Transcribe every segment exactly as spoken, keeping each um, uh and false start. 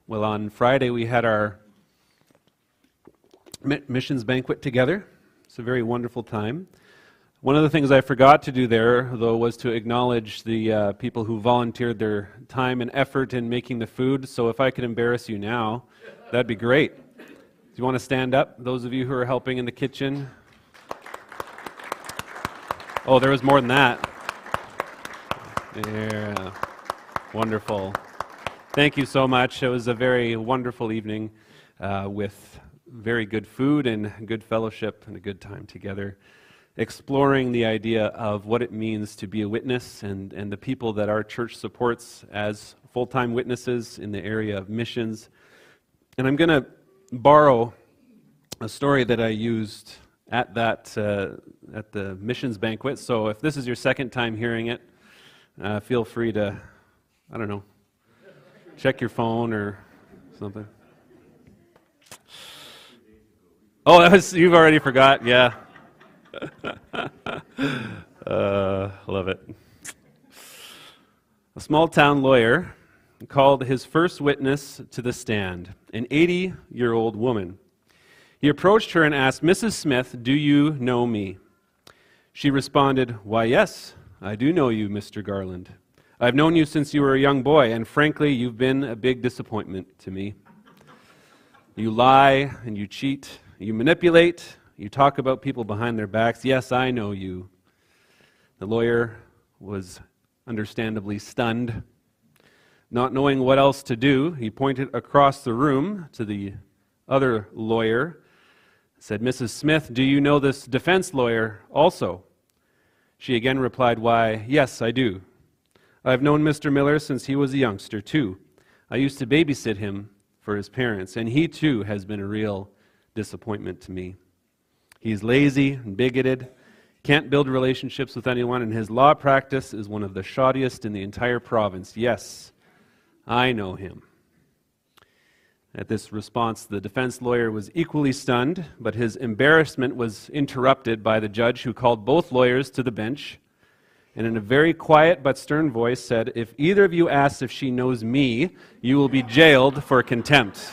Well, on Friday we had our mi- missions banquet together. It's a very wonderful time. One of the things I forgot to do there, though, was to acknowledge the uh, people who volunteered their time and effort in making the food. So if I could embarrass you now, that'd be great. Do you want to stand up, those of you who are helping in the kitchen? Oh, there was more than that. Yeah, wonderful. Thank you so much. It was a very wonderful evening uh, with very good food and good fellowship and a good time together, exploring the idea of what it means to be a witness and, and the people that our church supports as full-time witnesses in the area of missions. And I'm going to borrow a story that I used at that uh, at the missions banquet. So if this is your second time hearing it, uh, feel free to, I don't know, check your phone or something. Oh, that was, you've already forgot, yeah. uh, love it. A small town lawyer called his first witness to the stand, an eighty-year-old woman. He approached her and asked, "Missus Smith, do you know me?" She responded, "Why, yes, I do know you, Mister Garland. I've known you since you were a young boy, and frankly, you've been a big disappointment to me. You lie and you cheat, you manipulate, you talk about people behind their backs. Yes, I know you." The lawyer was understandably stunned. Not knowing what else to do, he pointed across the room to the other lawyer, said, "Missus Smith, do you know this defense lawyer also?" She again replied, "Why, yes, I do. I've known Mister Miller since he was a youngster, too. I used to babysit him for his parents, and he, too, has been a real disappointment to me. He's lazy and bigoted, can't build relationships with anyone, and his law practice is one of the shoddiest in the entire province. Yes, I know him." At this response, the defense lawyer was equally stunned, but his embarrassment was interrupted by the judge, who called both lawyers to the bench, and in a very quiet but stern voice said, "If either of you asks if she knows me, you will be jailed for contempt."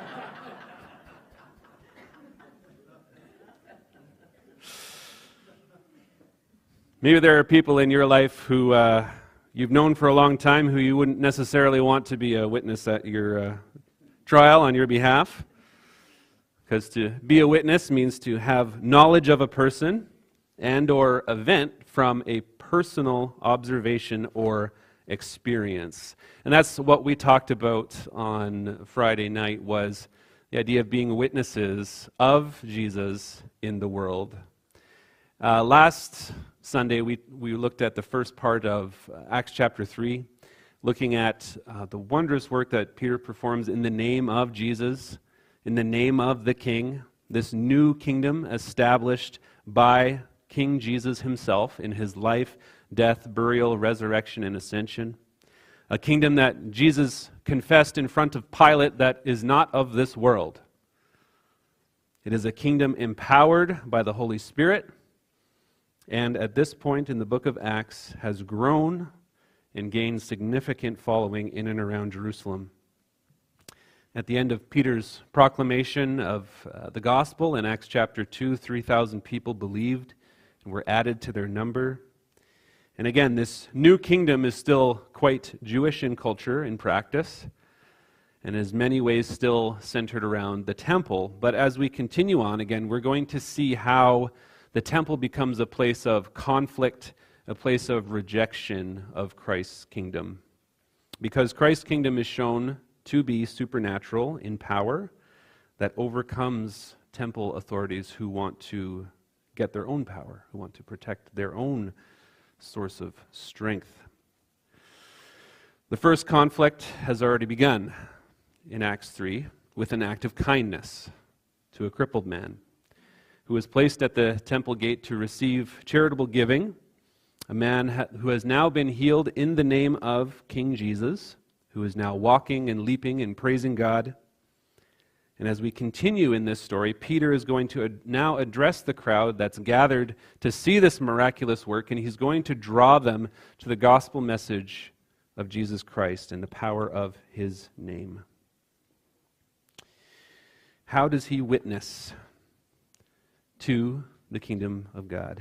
Maybe there are people in your life who uh, you've known for a long time who you wouldn't necessarily want to be a witness at your uh, trial on your behalf, because to be a witness means to have knowledge of a person and or event from a personal observation or experience. And that's what we talked about on Friday night, was the idea of being witnesses of Jesus in the world. Uh, last Sunday, we, we looked at the first part of Acts chapter three, looking at uh, the wondrous work that Peter performs in the name of Jesus, in the name of the King, this new kingdom established by King Jesus himself in his life, death, burial, resurrection, and ascension. A kingdom that Jesus confessed in front of Pilate that is not of this world. It is a kingdom empowered by the Holy Spirit, and at this point in the book of Acts has grown and gained significant following in and around Jerusalem. At the end of Peter's proclamation of uh, the gospel in Acts chapter two, three thousand people believed and were added to their number. And again, this new kingdom is still quite Jewish in culture, in practice, and in many ways still centered around the temple. But as we continue on, again, we're going to see how the temple becomes a place of conflict, a place of rejection of Christ's kingdom. Because Christ's kingdom is shown to be supernatural in power that overcomes temple authorities who want to get their own power, who want to protect their own source of strength. The first conflict has already begun in Acts three with an act of kindness to a crippled man who was placed at the temple gate to receive charitable giving, a man ha- who has now been healed in the name of King Jesus, who is now walking and leaping and praising God. And as we continue in this story, Peter is going to ad- now address the crowd that's gathered to see this miraculous work, and he's going to draw them to the gospel message of Jesus Christ and the power of his name. how does he witness to the kingdom of God?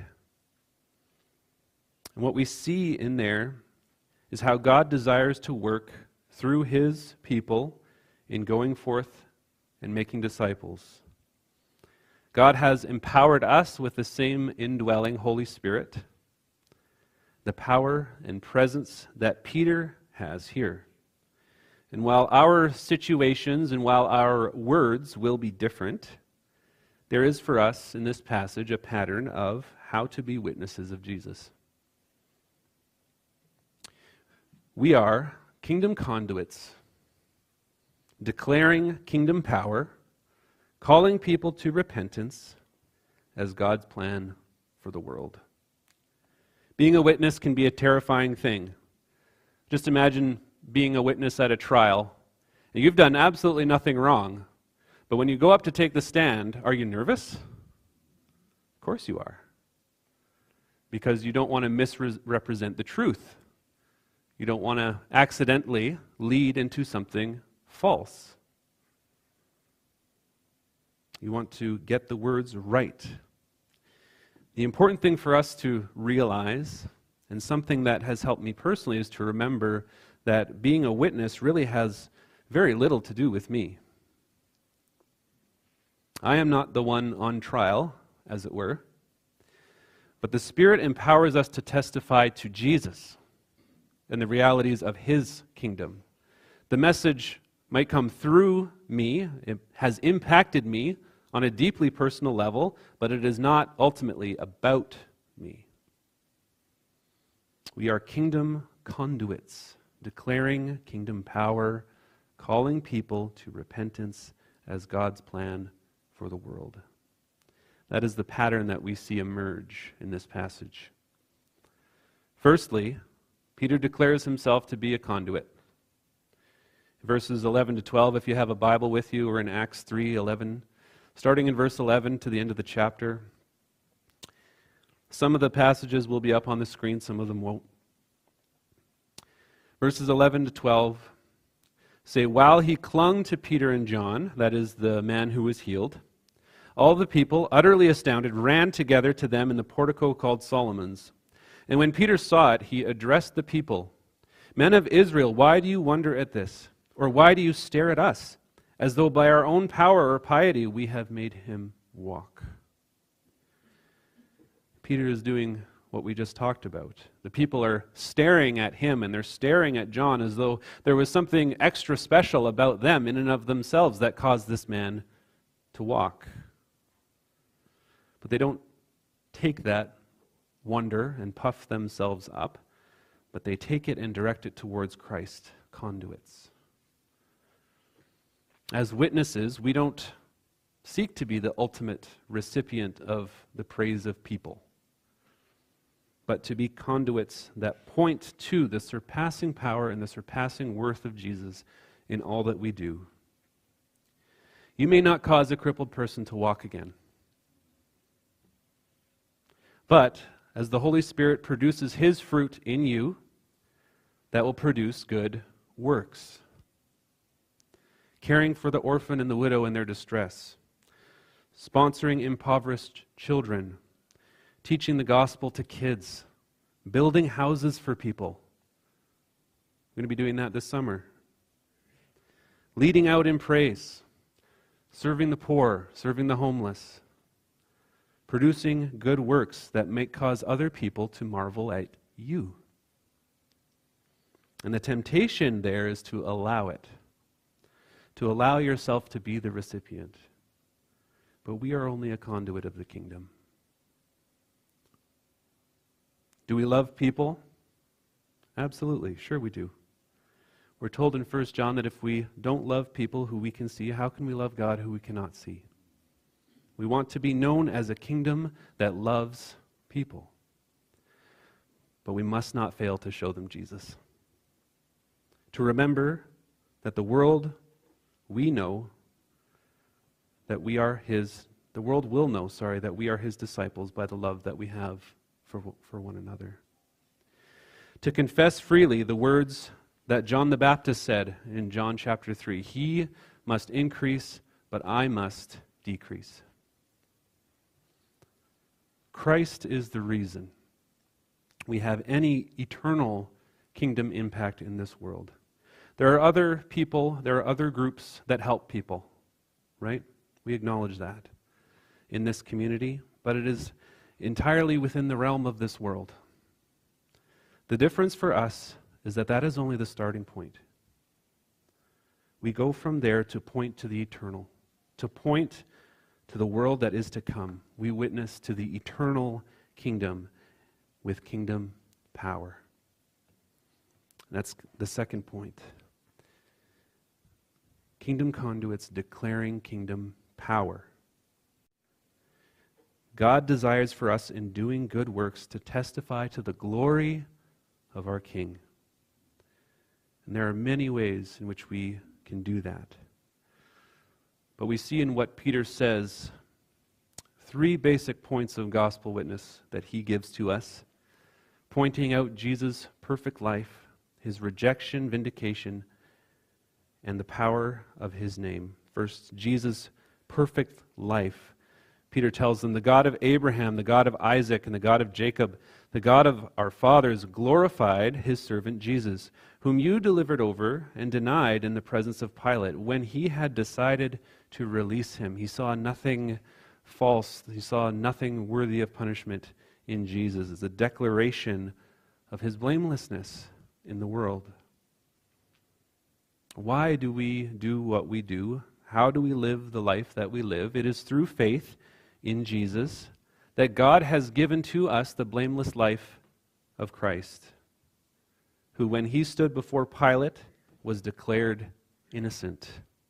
And what we see in there is how God desires to work through his people in going forth and making disciples. God has empowered us with the same indwelling Holy Spirit, the power and presence that Peter has here. And while our situations and while our words will be different, there is for us in this passage a pattern of how to be witnesses of Jesus. We are kingdom conduits, declaring kingdom power, calling people to repentance as God's plan for the world. Being a witness can be a terrifying thing. Just imagine being a witness at a trial, and you've done absolutely nothing wrong, but when you go up to take the stand, are you nervous? Of course you are. Because you don't want to misrepresent the truth. You don't want to accidentally lead into something false. You want to get the words right. The important thing for us to realize, and something that has helped me personally, is to remember that being a witness really has very little to do with me. I am not the one on trial, as it were, but the Spirit empowers us to testify to Jesus and the realities of his kingdom. The message might come through me, it has impacted me on a deeply personal level, but it is not ultimately about me. We are kingdom conduits, declaring kingdom power, calling people to repentance as God's plan for the world. That is the pattern that we see emerge in this passage. Firstly, Peter declares himself to be a conduit. Verses eleven to twelve, if you have a Bible with you, or in Acts three eleven, starting in verse eleven to the end of the chapter. Some of the passages will be up on the screen, some of them won't. Verses eleven to twelve say, "While he clung to Peter and John," that is the man who was healed, "all the people, utterly astounded, ran together to them in the portico called Solomon's. And when Peter saw it, he addressed the people, 'Men of Israel, why do you wonder at this? Or why do you stare at us, as though by our own power or piety we have made him walk?'" Peter is doing what we just talked about. The people are staring at him, and they're staring at John as though there was something extra special about them in and of themselves that caused this man to walk. But they don't take that wonder and puff themselves up, but they take it and direct it towards Christ, conduits. As witnesses, we don't seek to be the ultimate recipient of the praise of people, but to be conduits that point to the surpassing power and the surpassing worth of Jesus in all that we do. You may not cause a crippled person to walk again, but as the Holy Spirit produces his fruit in you, that will produce good works. Caring for the orphan and the widow in their distress, sponsoring impoverished children, teaching the gospel to kids, building houses for people. We're going to be doing that this summer. Leading out in praise, serving the poor, serving the homeless, producing good works that may cause other people to marvel at you. And the temptation there is to allow it, to allow yourself to be the recipient. But we are only a conduit of the kingdom. Do we love people? Absolutely, sure we do. We're told in First John that if we don't love people who we can see, how can we love God who we cannot see? We want to be known as a kingdom that loves people. But we must not fail to show them Jesus. To remember that the world we know that we are his, the world will know, sorry, that we are his disciples by the love that we have for, for one another. To confess freely the words that John the Baptist said in John chapter three, "He must increase, but I must decrease. Christ is the reason we have any eternal kingdom impact in this world. There are other people, there are other groups that help people, right? We acknowledge that in this community, but it is entirely within the realm of this world. The difference for us is that that is only the starting point. We go from there to point to the eternal, to point to the world that is to come. We witness to the eternal kingdom with kingdom power. That's the second point. Kingdom conduits declaring kingdom power. God desires for us in doing good works to testify to the glory of our King. And there are many ways in which we can do that. But we see in what Peter says three basic points of gospel witness that he gives to us, pointing out Jesus' perfect life, his rejection, vindication, and the power of his name. First, Jesus' perfect life. Peter tells them, the God of Abraham, the God of Isaac, and the God of Jacob, the God of our fathers, glorified his servant Jesus, whom you delivered over and denied in the presence of Pilate. When he had decided to release him, he saw nothing false, he saw nothing worthy of punishment in Jesus. It's a declaration of his blamelessness in the world. Why do we do what we do? How do we live the life that we live? It is through faith in Jesus that God has given to us the blameless life of Christ, who when he stood before Pilate was declared innocent.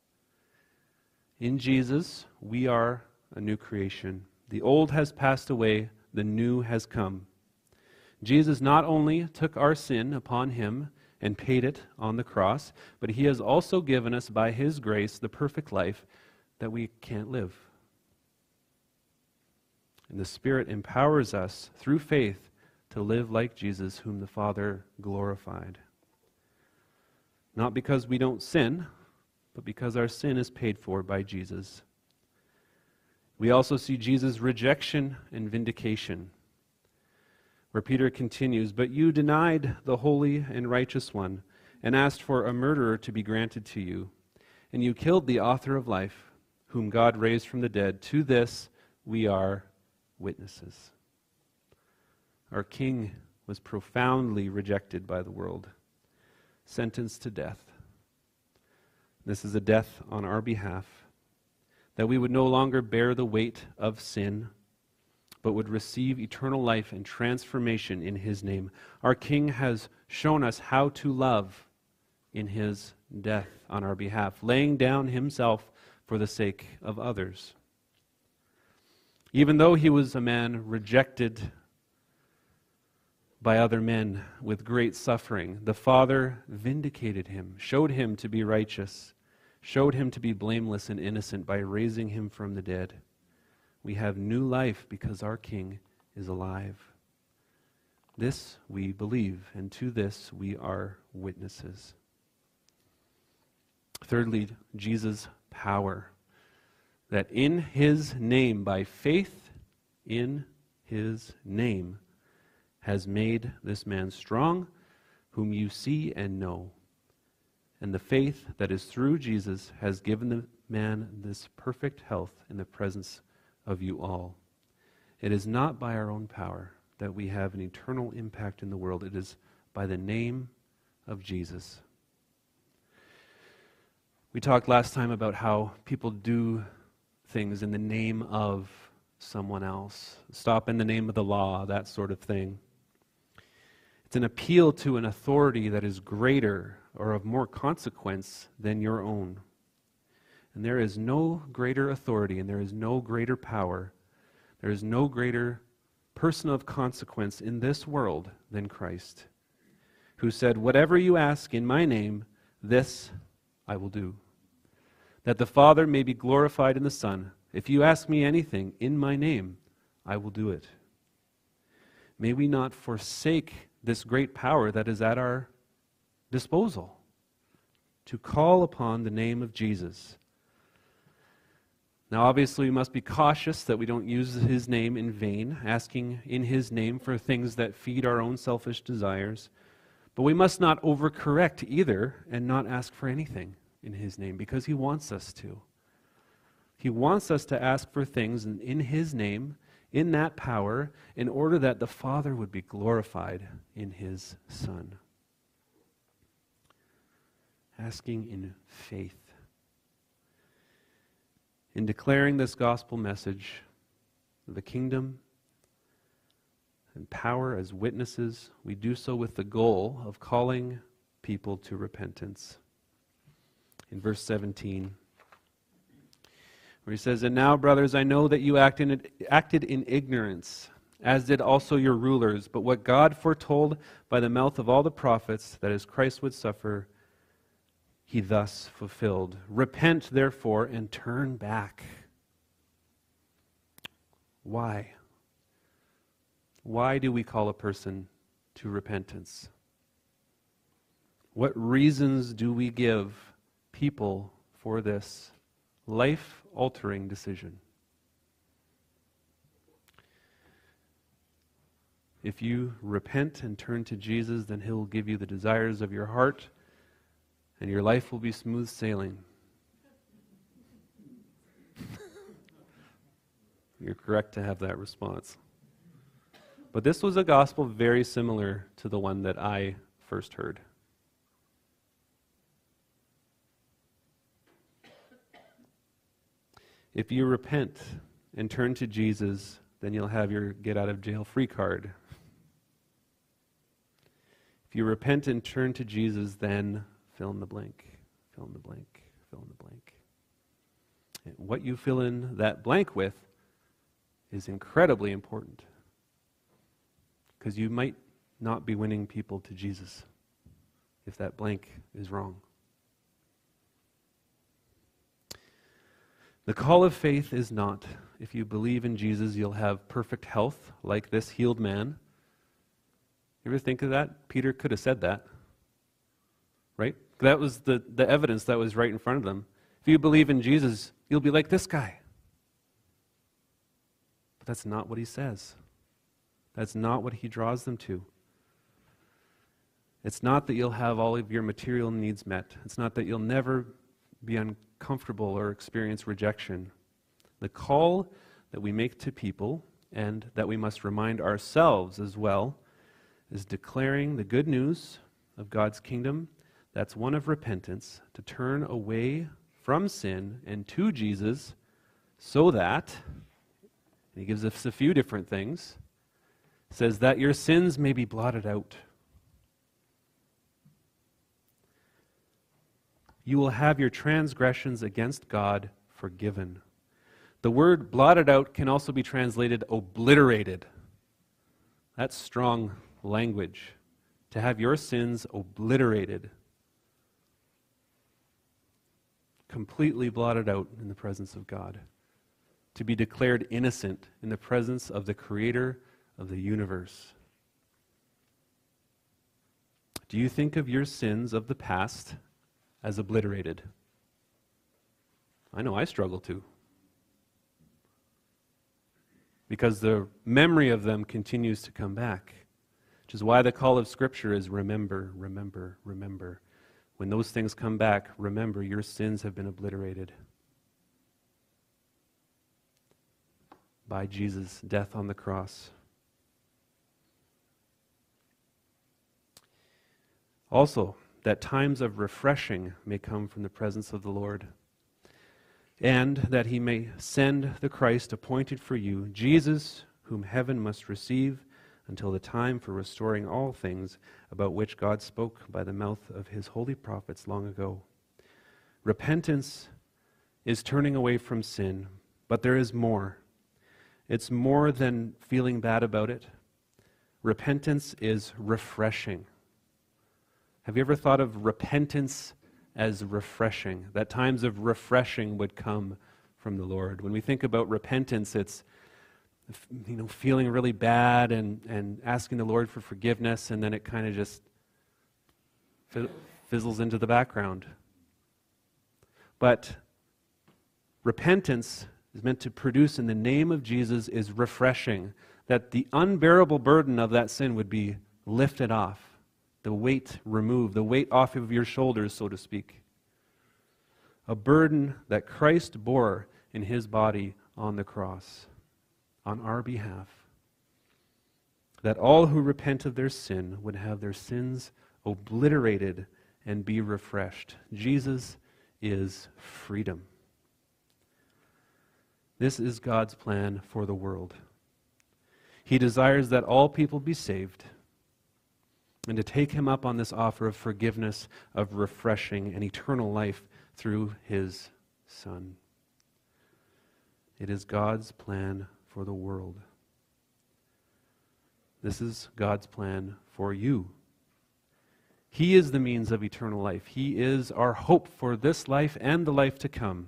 In Jesus, we are a new creation. The old has passed away, the new has come. Jesus not only took our sin upon him and paid it on the cross, but he has also given us by his grace the perfect life that we can't live. And the Spirit empowers us through faith to live like Jesus, whom the Father glorified. Not because we don't sin, but because our sin is paid for by Jesus. We also see Jesus' rejection and vindication, where Peter continues, but you denied the holy and righteous one, and asked for a murderer to be granted to you. And you killed the author of life, whom God raised from the dead. To this we are witnesses. Our King was profoundly rejected by the world, sentenced to death. This is a death on our behalf, that we would no longer bear the weight of sin, but would receive eternal life and transformation in his name. Our King has shown us how to love in his death on our behalf, laying down himself for the sake of others. Even though he was a man rejected by other men with great suffering, the Father vindicated him, showed him to be righteous, showed him to be blameless and innocent by raising him from the dead. We have new life because our King is alive. This we believe, and to this we are witnesses. Thirdly, Jesus' power. That in his name, by faith in his name, has made this man strong, whom you see and know. And the faith that is through Jesus has given the man this perfect health in the presence of you all. It is not by our own power that we have an eternal impact in the world. It is by the name of Jesus. We talked last time about how people do things in the name of someone else. Stop in the name of the law, that sort of thing. It's an appeal to an authority that is greater or of more consequence than your own. And there is no greater authority and there is no greater power, there is no greater person of consequence in this world than Christ, who said, whatever you ask in my name, this I will do, that the Father may be glorified in the Son. If you ask me anything in my name, I will do it. May we not forsake this great power that is at our disposal, to call upon the name of Jesus, Now, obviously, we must be cautious that we don't use his name in vain, asking in his name for things that feed our own selfish desires. But we must not overcorrect either and not ask for anything in his name, because he wants us to. He wants us to ask for things in, in his name, in that power, in order that the Father would be glorified in his Son. Asking in faith. In declaring this gospel message of the kingdom and power as witnesses, we do so with the goal of calling people to repentance. In verse seventeen, where he says, "And now, brothers, I know that you act in, acted in ignorance, as did also your rulers. But what God foretold by the mouth of all the prophets, that as Christ would suffer, he thus fulfilled. Repent, therefore, and turn back." Why? Why do we call a person to repentance? What reasons do we give people for this life-altering decision? If you repent and turn to Jesus, then he'll give you the desires of your heart, and your life will be smooth sailing. You're correct to have that response. But this was a gospel very similar to the one that I first heard. If you repent and turn to Jesus, then you'll have your get-out-of-jail-free card. If you repent and turn to Jesus, then fill in the blank, fill in the blank, fill in the blank. And what you fill in that blank with is incredibly important, because you might not be winning people to Jesus if that blank is wrong. The call of faith is not, if you believe in Jesus, you'll have perfect health like this healed man. You ever think of that? Peter could have said that, right? That was the, the evidence that was right in front of them. If you believe in Jesus, you'll be like this guy. But that's not what he says. That's not what he draws them to. It's not that you'll have all of your material needs met. It's not that you'll never be uncomfortable or experience rejection. The call that we make to people, and that we must remind ourselves as well, is declaring the good news of God's kingdom. That's one of repentance, to turn away from sin and to Jesus, so that, and he gives us a few different things, says that your sins may be blotted out. You will have your transgressions against God forgiven. The word blotted out can also be translated obliterated. That's strong language. To have your sins obliterated. Completely blotted out in the presence of God. To be declared innocent in the presence of the Creator of the universe. Do you think of your sins of the past as obliterated? I know I struggle to. Because the memory of them continues to come back. Which is why the call of Scripture is remember, remember, remember. When those things come back, remember your sins have been obliterated by Jesus' death on the cross. Also, that times of refreshing may come from the presence of the Lord, and that he may send the Christ appointed for you, Jesus, whom heaven must receive until the time for restoring all things, about which God spoke by the mouth of his holy prophets long ago. Repentance is turning away from sin, but there is more. It's more than feeling bad about it. Repentance is refreshing. Have you ever thought of repentance as refreshing? That times of refreshing would come from the Lord. When we think about repentance, it's you know, feeling really bad and, and asking the Lord for forgiveness, and then it kind of just fizzles into the background. But repentance is meant to produce in the name of Jesus is refreshing, that the unbearable burden of that sin would be lifted off, the weight removed, the weight off of your shoulders, so to speak. A burden that Christ bore in his body on the cross, on our behalf. That all who repent of their sin would have their sins obliterated and be refreshed. Jesus is freedom. This is God's plan for the world. He desires that all people be saved, and to take him up on this offer of forgiveness, of refreshing, and eternal life through his Son. It is God's plan for the world. This is God's plan for you. He is the means of eternal life. He is our hope for this life and the life to come.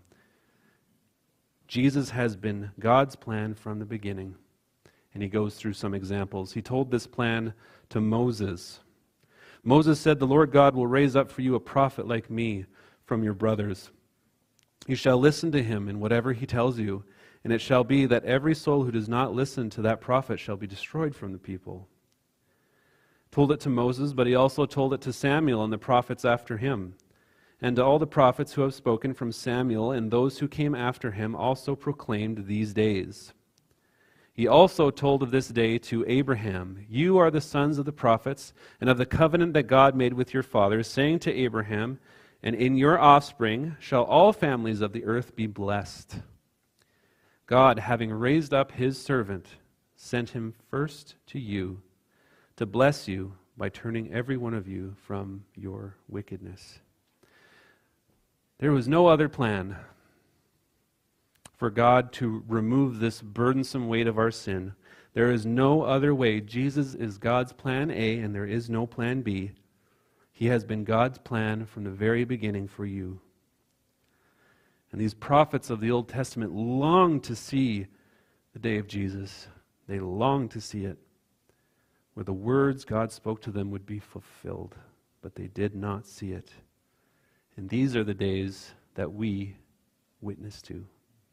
Jesus has been God's plan from the beginning. And he goes through some examples. He told this plan to Moses. Moses said, "The Lord God will raise up for you a prophet like me from your brothers. You shall listen to him in whatever he tells you, and it shall be that every soul who does not listen to that prophet shall be destroyed from the people." Told it to Moses, but he also told it to Samuel and the prophets after him. And to all the prophets who have spoken from Samuel and those who came after him also proclaimed these days. He also told of this day to Abraham, "You are the sons of the prophets and of the covenant that God made with your fathers, saying to Abraham, and in your offspring shall all families of the earth be blessed." God, having raised up his servant, sent him first to you to bless you by turning every one of you from your wickedness. There was no other plan for God to remove this burdensome weight of our sin. There is no other way. Jesus is God's plan A, and there is no plan B. He has been God's plan from the very beginning for you. And these prophets of the Old Testament long to see the day of Jesus. They long to see it, where the words God spoke to them would be fulfilled, but they did not see it. And these are the days that we witness to.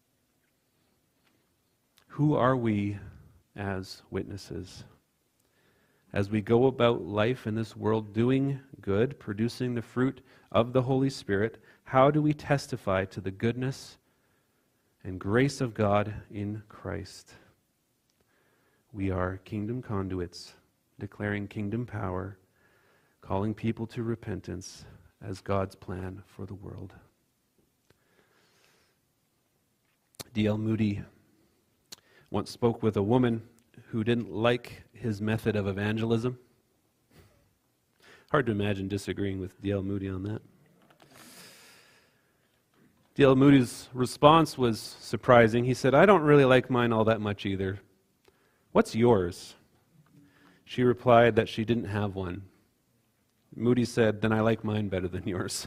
Who are we as witnesses? As we go about life in this world doing good, producing the fruit of the Holy Spirit, how do we testify to the goodness and grace of God in Christ? We are kingdom conduits, declaring kingdom power, calling people to repentance as God's plan for the world. D L Moody once spoke with a woman who didn't like his method of evangelism. Hard to imagine disagreeing with D L Moody on that. D L Moody's response was surprising. He said, "I don't really like mine all that much either. What's yours?" She replied that she didn't have one. Moody said, "Then I like mine better than yours."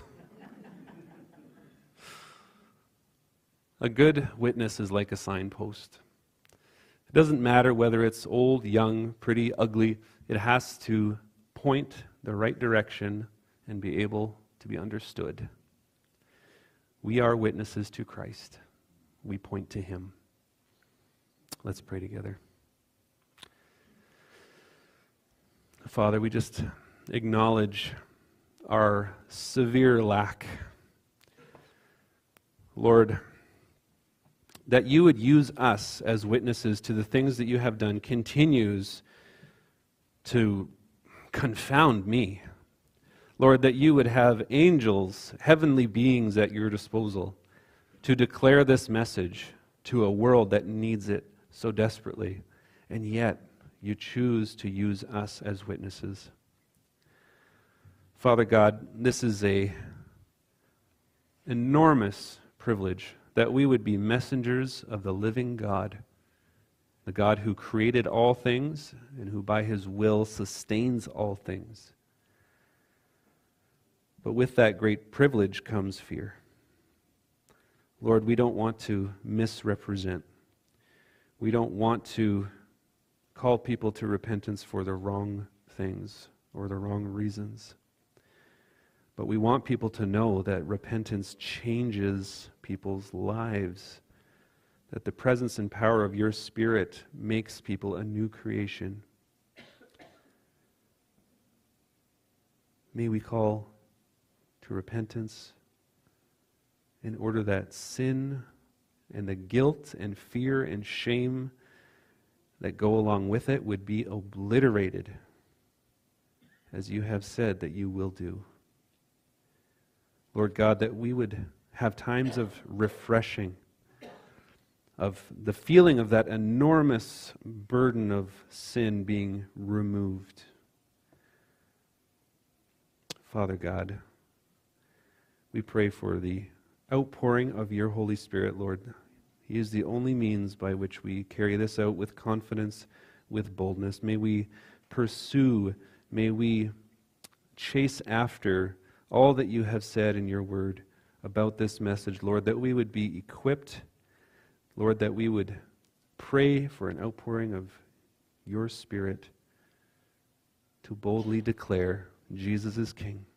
A good witness is like a signpost. It doesn't matter whether it's old, young, pretty, ugly. It has to point the right direction and be able to be understood. We are witnesses to Christ. We point to him. Let's pray together. Father, we just acknowledge our severe lack. Lord, that you would use us as witnesses to the things that you have done continues to confound me. Lord, that you would have angels, heavenly beings at your disposal to declare this message to a world that needs it so desperately, and yet you choose to use us as witnesses. Father God, this is a enormous privilege that we would be messengers of the living God, the God who created all things and who by his will sustains all things. But with that great privilege comes fear. Lord, we don't want to misrepresent. We don't want to call people to repentance for the wrong things or the wrong reasons. But we want people to know that repentance changes people's lives, that the presence and power of your Spirit makes people a new creation. May we call to repentance in order that sin and the guilt and fear and shame that go along with it would be obliterated, as you have said that you will do. Lord God, that we would have times of refreshing, of the feeling of that enormous burden of sin being removed. Father God, we pray for the outpouring of your Holy Spirit, Lord. He is the only means by which we carry this out with confidence, with boldness. May we pursue, may we chase after all that you have said in your word about this message, Lord, that we would be equipped, Lord, that we would pray for an outpouring of your Spirit to boldly declare Jesus is King.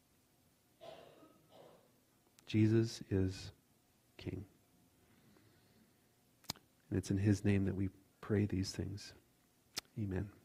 Jesus is King. And it's in his name that we pray these things. Amen.